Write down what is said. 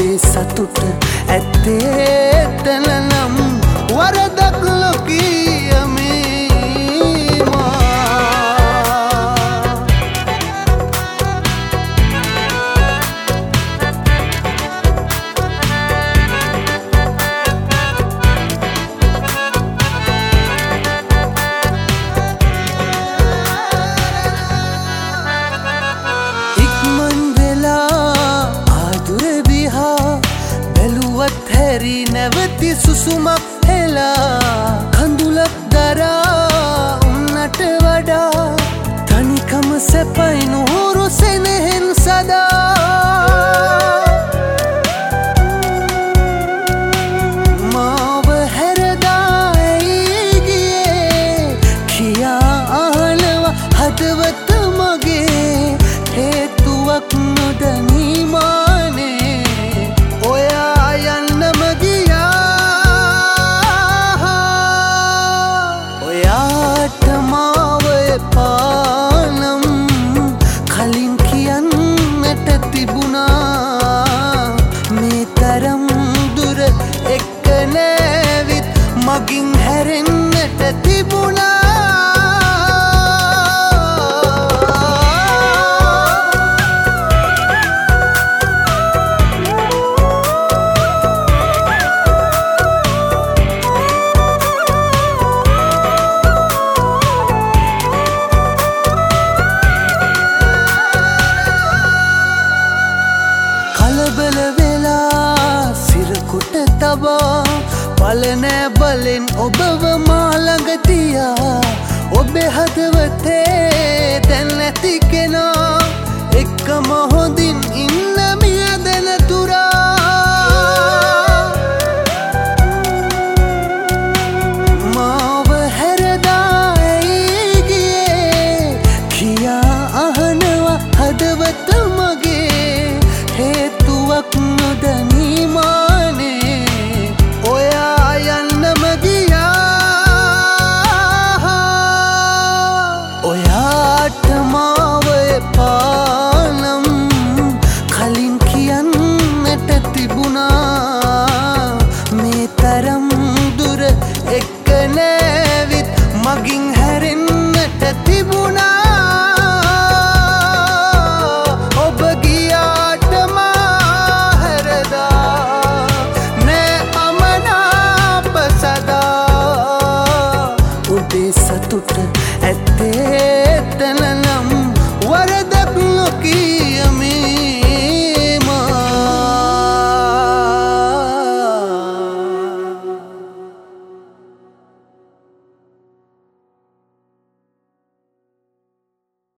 ඔබේ සතුට ඇත්තේ එතන නම් වරදක් ලොකීය මේ හැරි නැවති සුසුමක් හෙලා කඳුලක් දරා උන්නට වඩා තනිකම සැපයි නුහුරු සෙනෙහෙන් සදා මාව හැරදා ඇයි ගියේ කියා අහනවා හදවත මගේ හේතුවක් නොදනී මානේ ඔයා යන්නම ගියා ඔයාට මාව එපානම් කලින් කියන්නට තිබුණා මේ තරම් දුර එක්ක නැවිත් මගින් හැරෙන්නට තිබුණා කලබල වෙලා සිරකුට තබා බලනෑ බලෙන් ඔබව මා ළඟ තියා ඔබේ හදවතේ දැන් නැති කෙනා එක්කම හොඳින්